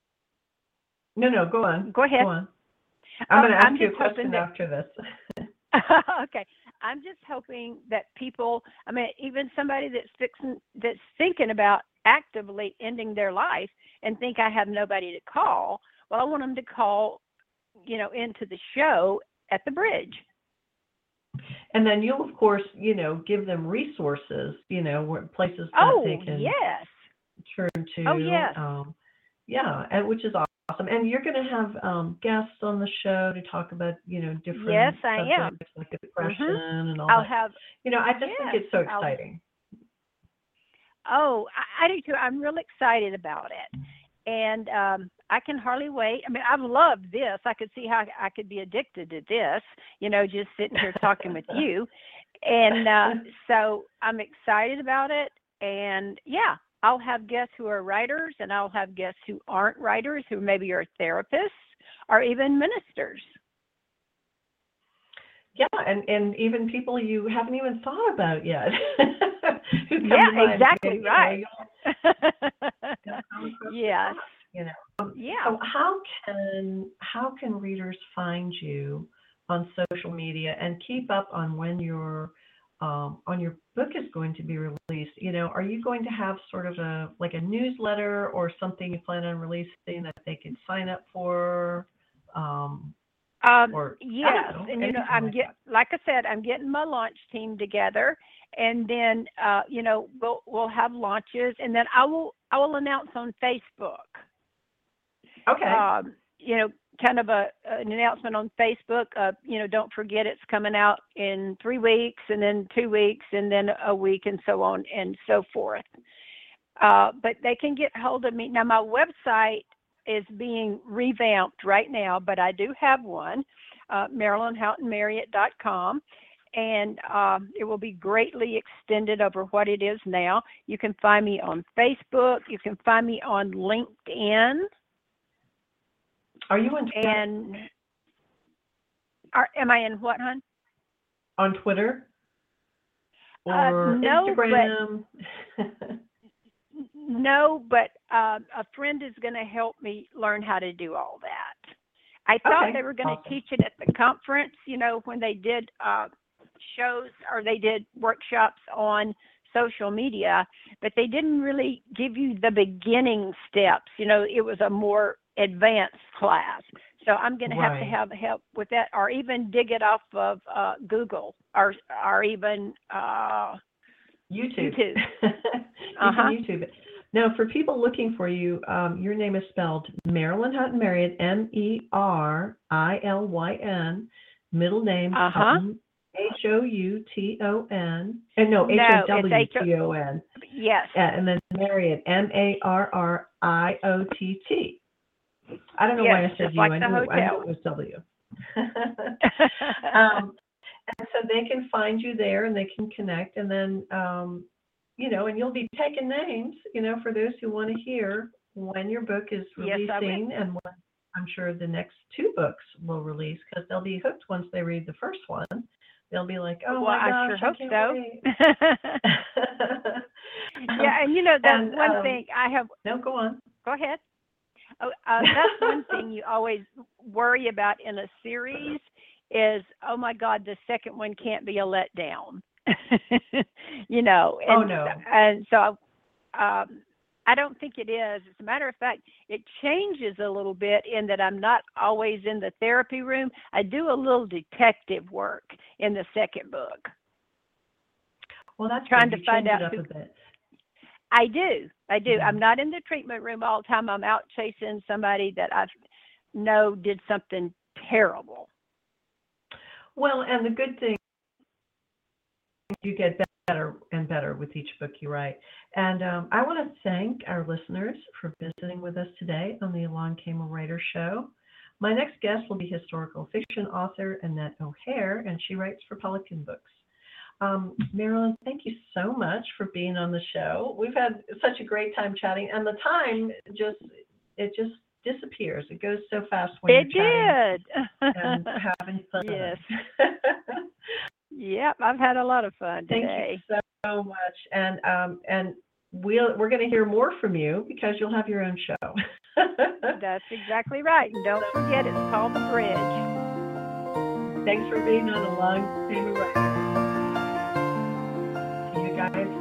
No, no, go on. Go ahead. Go on. I'm going to ask I'm you a question that, after this. Okay. I'm just hoping that people, I mean, even somebody that's fixing, that's thinking about actively ending their life and think I have nobody to call. Well, I want them to call, you know, into the show at the bridge. And then you'll, of course, you know, give them resources, you know, where places that oh, they can. yes. turn to. Oh, yes. Um, yeah, and, which is awesome. And you're going to have um, guests on the show to talk about, you know, different yes, I subjects am. like depression mm-hmm. and all I'll that. Have, you know, I just yes, think it's so exciting. I'll, oh, I, I do too. I'm real excited about it. and um, I can hardly wait. I mean, I've loved this. I could see how I could be addicted to this, you know, just sitting here talking with you. And uh, so I'm excited about it. And yeah, I'll have guests who are writers, and I'll have guests who aren't writers, who maybe are therapists or even ministers. Yeah, and, and even people you haven't even thought about yet. Who come Yeah, to mind. exactly You right. know, Yes. You know. Um, Yeah. So how can how can readers find you on social media and keep up on when your um, on your book is going to be released? You know, are you going to have sort of a like a newsletter or something you plan on releasing that they can sign up for? Um, Um, or yes, know, and you know, anything I'm like get like I said, I'm getting my launch team together, and then uh, you know, we'll we'll have launches, and then I will I will announce on Facebook. Okay. Um, you know, kind of a an announcement on Facebook. Uh, you know, don't forget it's coming out in three weeks, and then two weeks, and then a week, and so on and so forth. Uh, but they can get hold of me now. My website is being revamped right now, but I do have one, uh, Marilyn Houghton Marriott dot com, and um, it will be greatly extended over what it is now. You can find me on Facebook. You can find me on LinkedIn. Are you on Twitter? And are, am I in what, hon? On Twitter or uh, no, Instagram? But, no, but uh, a friend is going to help me learn how to do all that. I thought Okay, they were going to awesome. teach it at the conference, you know, when they did uh, shows or they did workshops on social media, but they didn't really give you the beginning steps. You know, it was a more advanced class. So I'm going to have Right. to have help with that, or even dig it off of uh, Google, or or even uh, YouTube. YouTube. You Uh-huh. can YouTube it. Now, for people looking for you, um, your name is spelled Marilyn Houghton Marriott, M E R I L Y N, middle name Uh-huh. Houghton, H O U T O N, and no, H No, O W it's H O T O N, Yes. uh, and then Marriott, M A R R I O T T. I don't know Yes, why I said just you. like I the knew, I hotel. knew it was W. um, and so they can find you there and they can connect, and then, um, you know, and you'll be taking names, you know, for those who want to hear when your book is Yes, I will. releasing, and when I'm sure the next two books will release, because they'll be hooked once they read the first one. They'll be like, oh Well, my I gosh, sure I hope can't so. wait. Yeah, and you know, that's And, one um, thing I have. No, go on. Go ahead. Oh, uh, that's one thing you always worry about in a series is, oh my God, the second one can't be a letdown. You know, and Oh, no. and so um, I don't think it is. As a matter of fact, it changes a little bit in that I'm not always in the therapy room. I do a little detective work in the second book. Well, that's Trying good. to You find change out it up who- a bit. I do. I do. Mhm. I'm not in the treatment room all the time. I'm out chasing somebody that I know did something terrible. Well, and the good thing, you get better and better with each book you write. And um, I want to thank our listeners for visiting with us today on the Along Came a Writer show. My next guest will be historical fiction author Annette O'Hare, and she writes for Pelican Books. Um, Marilyn, thank you so much for being on the show. We've had such a great time chatting, and the time just, it just disappears. It goes so fast when It you're chatting did. and having fun. Yes. Yep, I've had a lot of fun Thank today. you so much, and um, and we'll we're going to hear more from you because you'll have your own show. That's exactly right. And don't forget, it's called The Bridge. Thanks for being on Along Came a Writer. See you guys